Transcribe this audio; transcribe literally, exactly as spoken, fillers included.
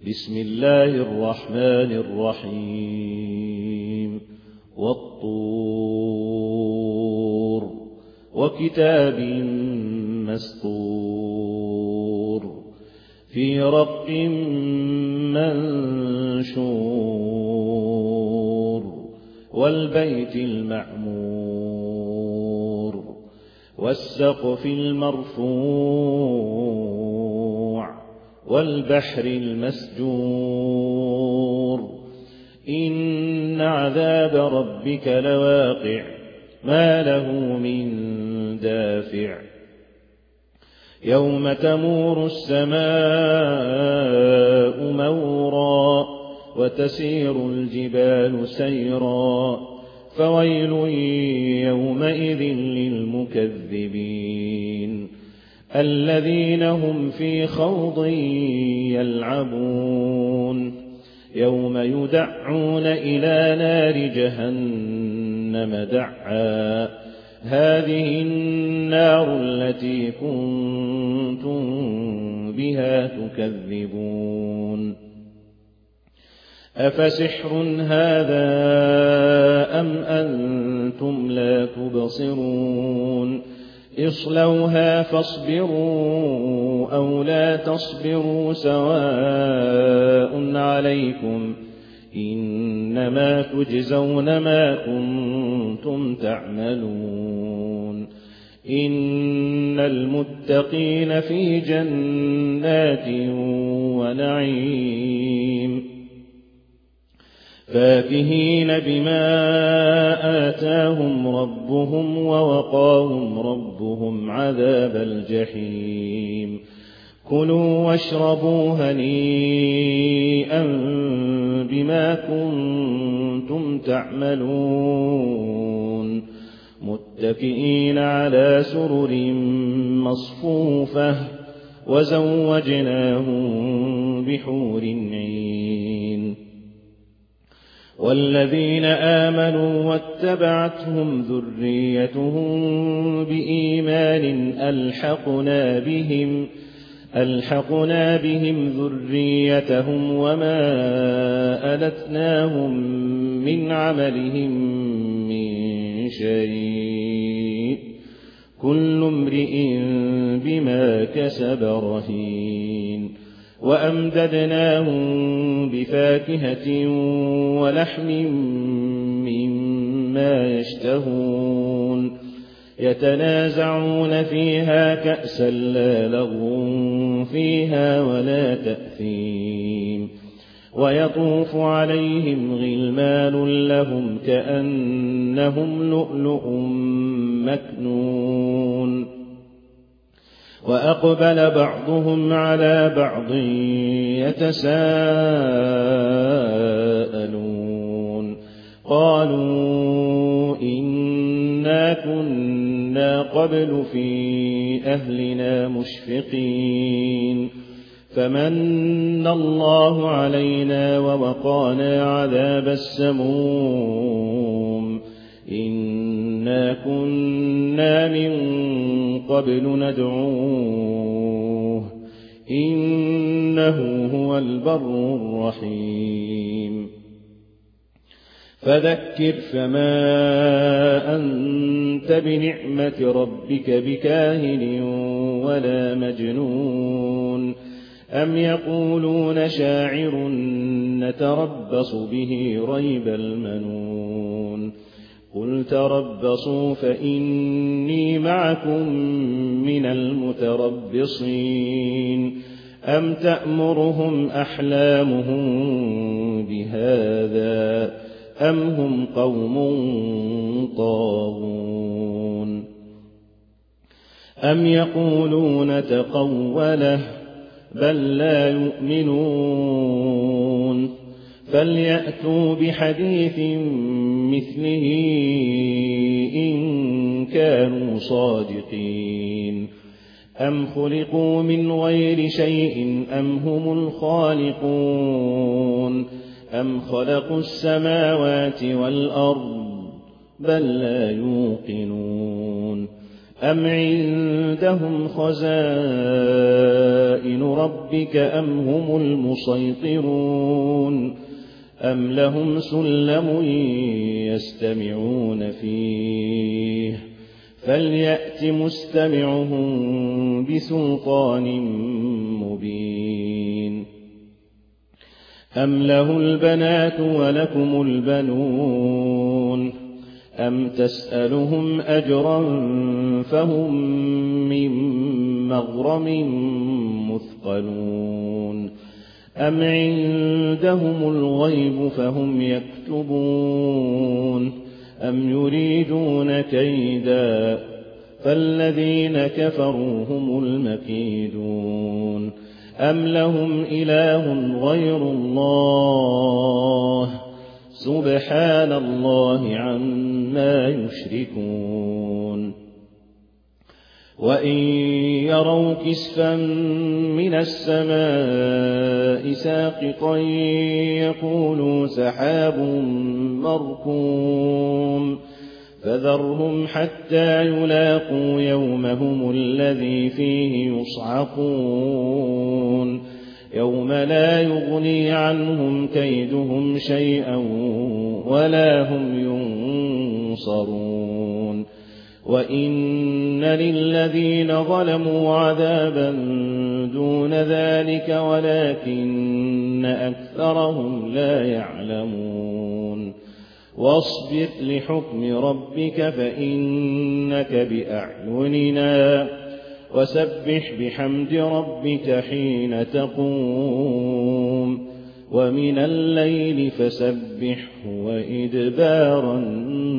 بسم الله الرحمن الرحيم والطور وكتاب مسطور في رق منشور والبيت المعمور والسقف المرفوع والبحر المسجور إن عذاب ربك لواقع ما له من دافع يوم تمور السماء مورا وتسير الجبال سيرا فويل يومئذ للمكذبين الذين هم في خوض يلعبون يوم يدعون إلى نار جهنم دعا هذه النار التي كنتم بها تكذبون أفسحر هذا أم أنتم لا تبصرون اصلوها فاصبروا أو لا تصبروا سواء عليكم إنما تجزون ما كنتم تعملون إن المتقين في جنات ونعيم فاكهين بما آتاهم ربهم ووقاهم ربهم عذاب الجحيم كلوا واشربوا هنيئا بما كنتم تعملون متكئين على سرر مصفوفة وزوجناهم بحور عين والذين آمنوا واتبعتهم ذريتهم بإيمان ألحقنا بهم ألحقنا بهم ذريتهم وما ألتناهم من عملهم من شيء كل امرئ بما كسب رهين وأمددناهم بفاكهة ولحم مما يشتهون يتنازعون فيها كأسا لا لغو فيها ولا تأثيم ويطوف عليهم غلمان لهم كأنهم لؤلؤ مكنون وأقبل بعضهم على بعض يتساءلون قالوا إنا كنا قبل في أهلنا مشفقين فمن الله علينا ووقانا عذاب السموم إنا كنا من قبل ندعوه إنه هو البر الرحيم فذكر فما أنت بنعمة ربك بكاهن ولا مجنون أم يقولون شاعر نتربص به ريب المنون قل تربصوا فإني معكم من المتربصين أم تأمرهم أحلامهم بهذا أم هم قوم طاغون أم يقولون تقوله بل لا يؤمنون فليأتوا بحديث مثله إن كانوا صادقين أم خلقوا من غير شيء أم هم الخالقون أم خلقوا السماوات والأرض بل لا يوقنون أم عندهم خزائن ربك أم هم المسيطرون أم لهم سلم يستمعون فيه فليأت مستمعهم بسلطان مبين أم له البنات ولكم البنون أم تسألهم أجرا فهم من مغرم مثقلون أم عندهم الغيب فهم يكتبون أم يريدون كيدا فالذين كفروا هم المكيدون أم لهم إله غير الله سبحان الله عما يشركون وإن يروا كسفا من السماء ساقطا يقولوا سحاب مركوم فذرهم حتى يلاقوا يومهم الذي فيه يصعقون يوم لا يغني عنهم كيدهم شيئا ولا هم ينصرون وإن للذين ظلموا عذابا دون ذلك ولكن أكثرهم لا يعلمون واصبر لحكم ربك فإنك بأعيننا وسبح بحمد ربك حين تقوم ومن الليل فسبحه وإدبار